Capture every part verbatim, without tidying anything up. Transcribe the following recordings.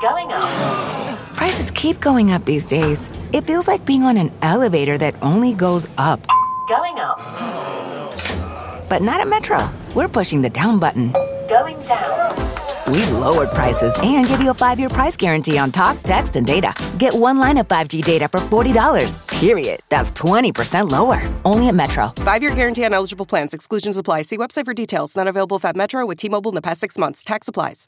Going up. Prices keep going up these days. It feels like being on an elevator that only goes up. Going up. But not at Metro. We're pushing the down button. Going down. We've lowered prices and give you a five-year price guarantee on talk, text, and data. Get one line of five G data for forty dollars. Period. That's twenty percent lower. Only at Metro. Five-year guarantee on eligible plans. Exclusions apply. See website for details. Not available at Metro with T-Mobile in the past six months. Tax applies.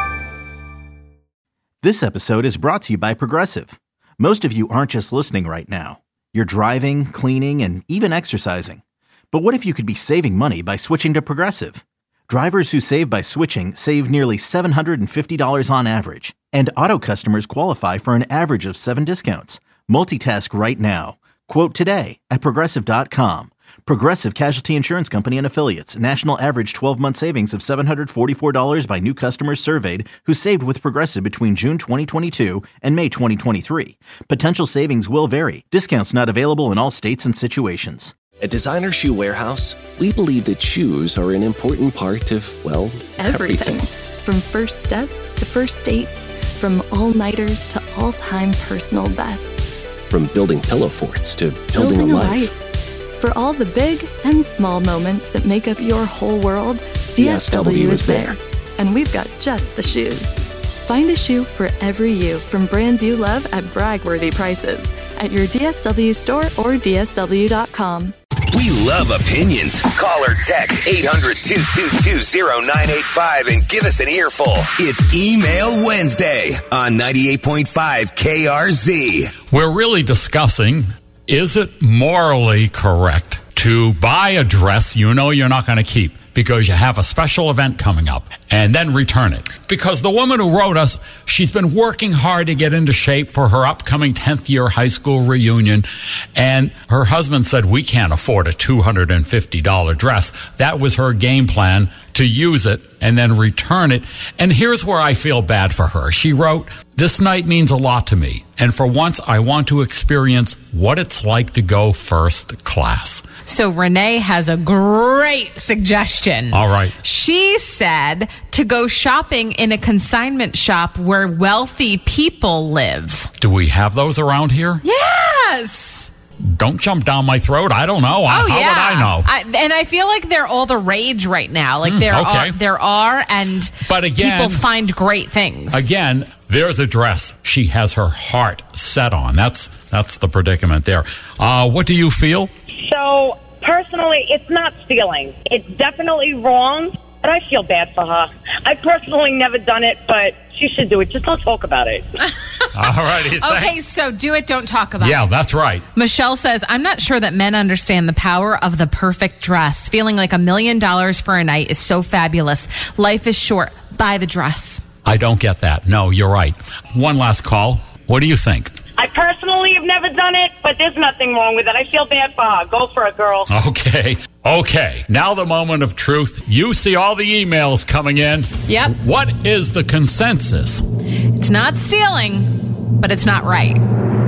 This episode is brought to you by Progressive. Most of you aren't just listening right now. You're driving, cleaning, and even exercising. But what if you could be saving money by switching to Progressive? Drivers who save by switching save nearly seven hundred fifty dollars on average. And auto customers qualify for an average of seven discounts. Multitask right now. Quote today at Progressive dot com. Progressive Casualty Insurance Company and Affiliates. National average twelve-month savings of seven hundred forty-four dollars by new customers surveyed who saved with Progressive between June twenty twenty-two and May twenty twenty-three. Potential savings will vary. Discounts not available in all states and situations. At Designer Shoe Warehouse, we believe that shoes are an important part of, well, everything. everything. From first steps to first dates, from all-nighters to all-time personal bests. From building pillow forts to building, building a, a life. life. For all the big and small moments that make up your whole world, D S W, D S W is there. And we've got just the shoes. Find a shoe for every you from brands you love at brag-worthy prices at your D S W store or D S W dot com. We love opinions. Call or text eight hundred, two two two, zero nine eight five and give us an earful. It's Email Wednesday on ninety-eight point five K R Z. We're really discussing, is it morally correct to buy a dress you know you're not going to keep because you have a special event coming up and then return it? Because the woman who wrote us, she's been working hard to get into shape for her upcoming tenth year high school reunion. And her husband said, we can't afford a two hundred fifty dollars dress. That was her game plan, to use it and then return it. And here's where I feel bad for her. She wrote, this night means a lot to me. And for once, I want to experience what it's like to go first class. So Renee has a great suggestion. All right. She said to go shopping in a consignment shop where wealthy people live. Do we have those around here? Yes. Don't jump down my throat. I don't know. Oh, How yeah. would I know? I, and I feel like they're all the rage right now. Like Hmm, there okay. are, there are, and But again- people find great things. Again, there's a dress she has her heart set on. That's that's the predicament there. Uh, what do you feel? So, personally, it's not stealing. It's definitely wrong, but I feel bad for her. I've personally never done it, but she should do it. Just don't talk about it. All righty. Okay, so do it, don't talk about Yeah, it. that's right. Michelle says, I'm not sure that men understand the power of the perfect dress. Feeling like a million dollars for a night is so fabulous. Life is short. Buy the dress. I don't get that. No, you're right. One last call. What do you think? I personally have never done it, but there's nothing wrong with it. I feel bad for her. Go for it, girl. Okay. Okay. Now the moment of truth. You see all the emails coming in. Yep. What is the consensus? It's not stealing, but it's not right.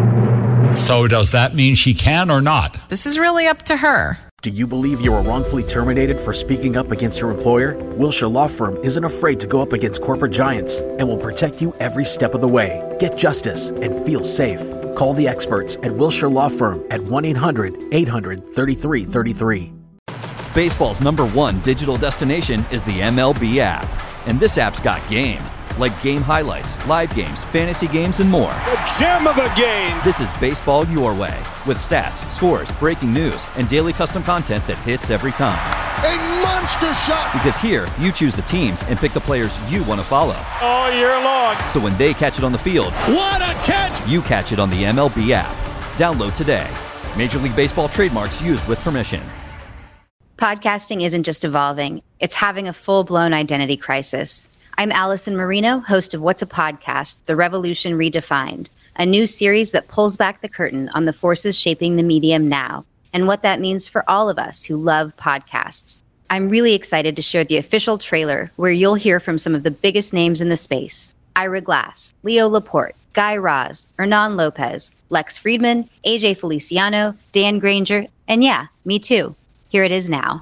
So does that mean she can or not? This is really up to her. Do you believe you were wrongfully terminated for speaking up against your employer? Wilshire Law Firm isn't afraid to go up against corporate giants and will protect you every step of the way. Get justice and feel safe. Call the experts at Wilshire Law Firm at one eight hundred, eight hundred, thirty-three thirty-three. Baseball's number one digital destination is the M L B app. And this app's got game. Like game highlights, live games, fantasy games, and more. The gem of the game! This is baseball your way, with stats, scores, breaking news, and daily custom content that hits every time. A monster shot! Because here, you choose the teams and pick the players you want to follow. All year long. So when they catch it on the field, what a catch! You catch it on the M L B app. Download today. Major League Baseball trademarks used with permission. Podcasting isn't just evolving, it's having a full-blown identity crisis. I'm Allison Marino, host of What's a Podcast? The Revolution Redefined, a new series that pulls back the curtain on the forces shaping the medium now and what that means for all of us who love podcasts. I'm really excited to share the official trailer where you'll hear from some of the biggest names in the space. Ira Glass, Leo Laporte, Guy Raz, Hernan Lopez, Lex Friedman, A J Feliciano, Dan Granger, and yeah, me too. Here it is now.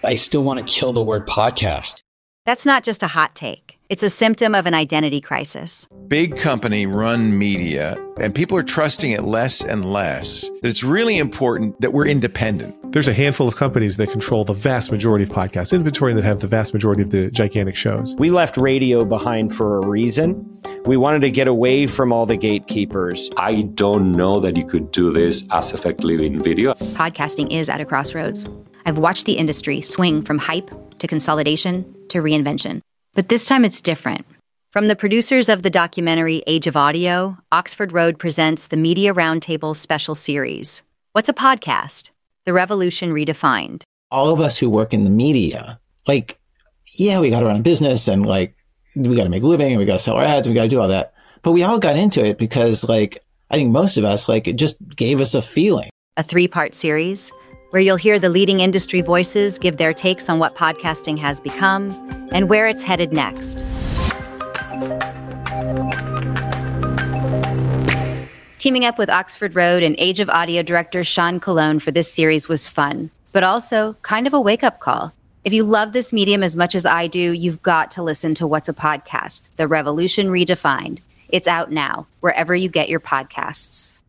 I still want to kill the word podcast. That's not just a hot take. It's a symptom of an identity crisis. Big company run media, and people are trusting it less and less. It's really important that we're independent. There's a handful of companies that control the vast majority of podcast inventory that have the vast majority of the gigantic shows. We left radio behind for a reason. We wanted to get away from all the gatekeepers. I don't know that you could do this as effectively in video. Podcasting is at a crossroads. I've watched the industry swing from hype to consolidation to reinvention. But this time it's different. From the producers of the documentary Age of Audio, Oxford Road presents the Media Roundtable special series. What's a podcast? The Revolution Redefined. All of us who work in the media, like, yeah, we got to run a business and like, we got to make a living and we got to sell our ads and we got to do all that. But we all got into it because like, I think most of us, like, it just gave us a feeling. A three-part series where you'll hear the leading industry voices give their takes on what podcasting has become and where it's headed next. Teaming up with Oxford Road and Age of Audio director Sean Colon for this series was fun, but also kind of a wake-up call. If you love this medium as much as I do, you've got to listen to What's a Podcast? The Revolution Redefined. It's out now, wherever you get your podcasts.